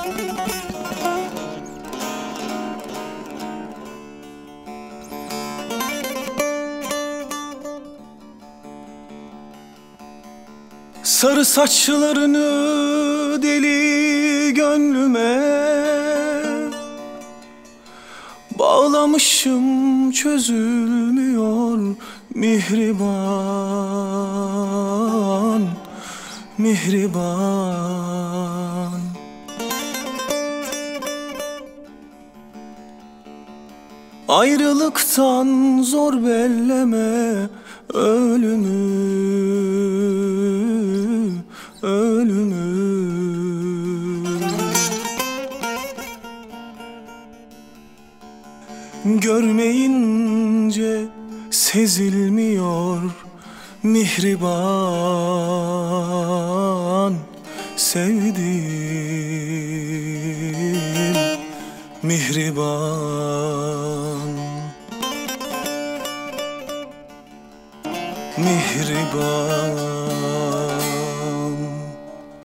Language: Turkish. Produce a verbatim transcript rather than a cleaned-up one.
Sarı saçlarını deli gönlüme bağlamışım, çözülmüyor mihriban, mihriban. Ayrılıktan zor belleme ölümü, ölümü. Görmeyince sezilmiyor mihriban, sevdiğim mihriban, mihriban.